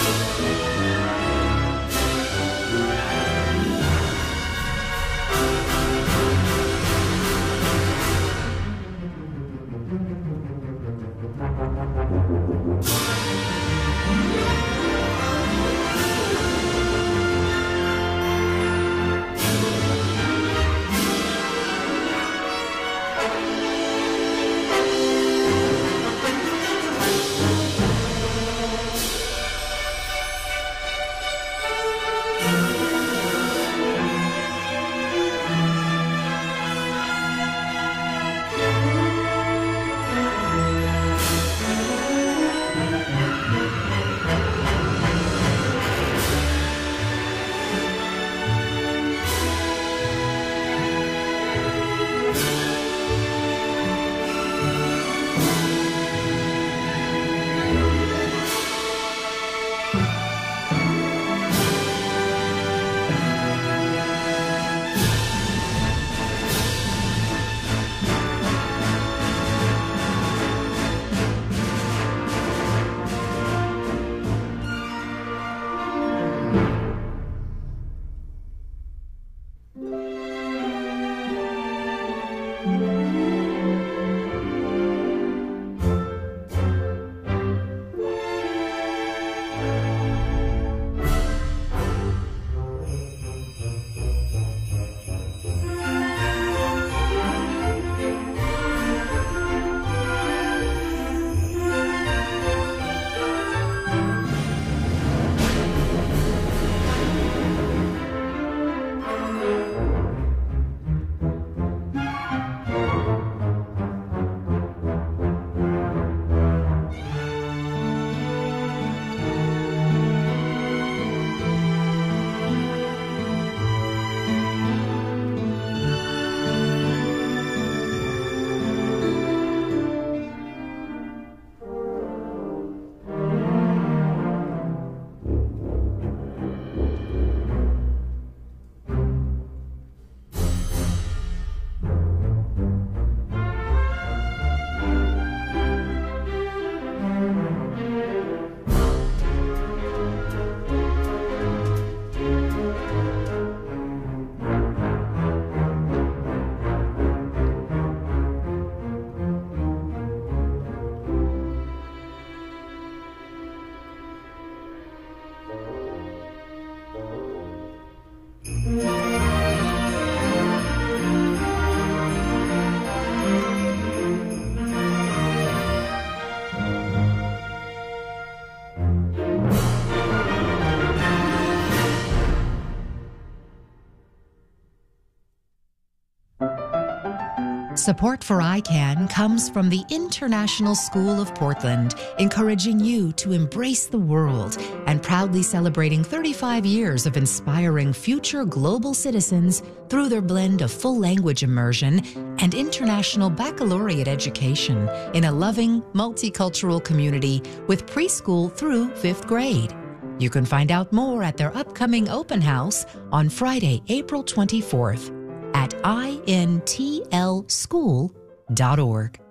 Support for ICANN comes from the International School of Portland, encouraging you to embrace the world and proudly celebrating 35 years of inspiring future global citizens through their blend of full language immersion and international baccalaureate education in a loving, multicultural community with preschool through 5th grade. You can find out more at their upcoming open house on Friday, April 24th at intlschool.org.